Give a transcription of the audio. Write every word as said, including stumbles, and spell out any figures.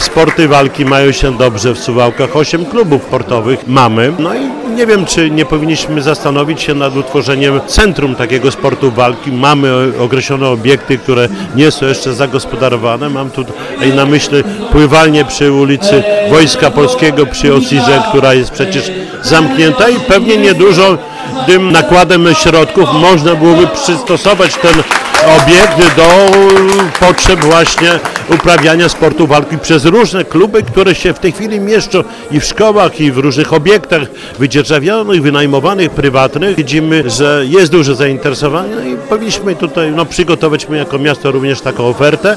sporty walki mają się dobrze w Suwałkach, osiem klubów sportowych mamy. No i nie wiem, czy nie powinniśmy zastanowić się nad utworzeniem centrum takiego sportu walki. Mamy określone obiekty, które nie są jeszcze zagospodarowane. Mam tutaj na myśli pływalnię przy ulicy Wojska Polskiego, przy Osirze, która jest przecież zamknięta i pewnie niedużo tym nakładem środków można byłoby przystosować ten obiekt do potrzeb właśnie uprawiania sportu walki przez różne kluby, które się w tej chwili mieszczą i w szkołach, i w różnych obiektach wydzierżawionych, wynajmowanych, prywatnych. Widzimy, że jest duże zainteresowanie i powinniśmy tutaj no, przygotować my jako miasto również taką ofertę.